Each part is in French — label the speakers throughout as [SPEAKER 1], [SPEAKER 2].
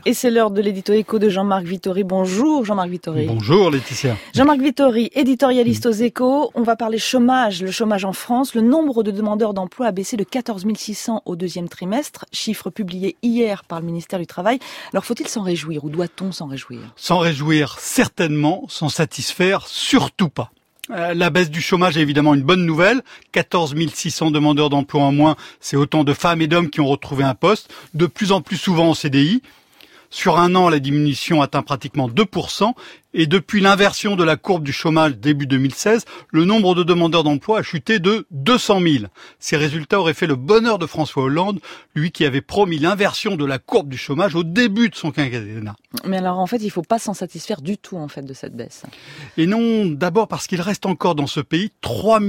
[SPEAKER 1] Et c'est l'heure de l'édito écho de Jean-Marc Vittori. Bonjour Jean-Marc Vittori.
[SPEAKER 2] Bonjour Laetitia.
[SPEAKER 1] Jean-Marc Vittori, éditorialiste aux Échos. On va parler chômage. Le chômage en France. Le nombre de demandeurs d'emploi a baissé de 14 600 au deuxième trimestre. Chiffre publié hier par le ministère du Travail. Alors faut-il s'en réjouir ou doit-on s'en réjouir?
[SPEAKER 2] S'en réjouir certainement, s'en satisfaire surtout pas. La baisse du chômage est évidemment une bonne nouvelle. 14 600 demandeurs d'emploi en moins, c'est autant de femmes et d'hommes qui ont retrouvé un poste, de plus en plus souvent en CDI. Sur un an, la diminution atteint pratiquement 2%. Et depuis l'inversion de la courbe du chômage début 2016, le nombre de demandeurs d'emploi a chuté de 200 000. Ces résultats auraient fait le bonheur de François Hollande, lui qui avait promis l'inversion de la courbe du chômage au début de son quinquennat.
[SPEAKER 1] Mais alors en fait, il ne faut pas s'en satisfaire du tout en fait de cette baisse.
[SPEAKER 2] Et non, d'abord parce qu'il reste encore dans ce pays 3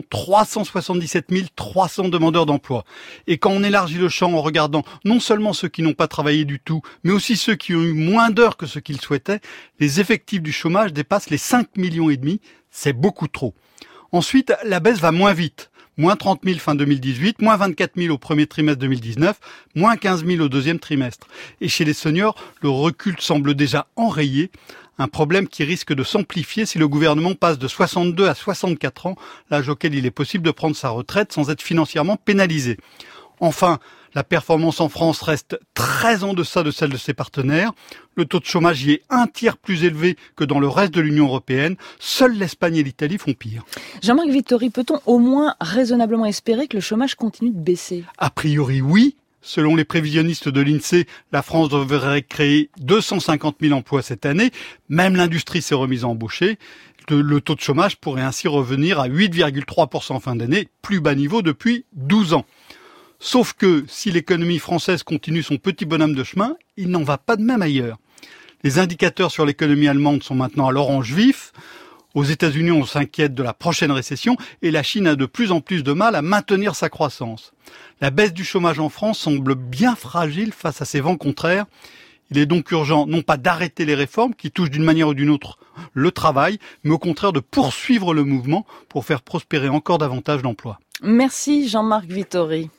[SPEAKER 2] 377 300 demandeurs d'emploi. Et quand on élargit le champ en regardant non seulement ceux qui n'ont pas travaillé du tout, mais aussi ceux qui ont eu moins d'heures que ce qu'ils souhaitaient, les effectifs du chômage dépasse les 5,5 millions. C'est beaucoup trop. Ensuite, la baisse va moins vite. Moins 30 000 fin 2018, moins 24 000 au premier trimestre 2019, moins 15 000 au deuxième trimestre. Et chez les seniors, le recul semble déjà enrayé. Un problème qui risque de s'amplifier si le gouvernement passe de 62 à 64 ans, l'âge auquel il est possible de prendre sa retraite sans être financièrement pénalisé. Enfin, la performance en France reste très en deçà de celle de ses partenaires. Le taux de chômage y est un tiers plus élevé que dans le reste de l'Union européenne. Seules l'Espagne et l'Italie font pire.
[SPEAKER 1] Jean-Marc Vittori, peut-on au moins raisonnablement espérer que le chômage continue de baisser?
[SPEAKER 2] A priori, oui. Selon les prévisionnistes de l'INSEE, la France devrait créer 250 000 emplois cette année. Même l'industrie s'est remise à embaucher. Le taux de chômage pourrait ainsi revenir à 8,3% en fin d'année, plus bas niveau depuis 12 ans. Sauf que si l'économie française continue son petit bonhomme de chemin, il n'en va pas de même ailleurs. Les indicateurs sur l'économie allemande sont maintenant à l'orange vif. Aux États-Unis, on s'inquiète de la prochaine récession et la Chine a de plus en plus de mal à maintenir sa croissance. La baisse du chômage en France semble bien fragile face à ces vents contraires. Il est donc urgent non pas d'arrêter les réformes qui touchent d'une manière ou d'une autre le travail, mais au contraire de poursuivre le mouvement pour faire prospérer encore davantage d'emplois.
[SPEAKER 1] Merci Jean-Marc Vittori.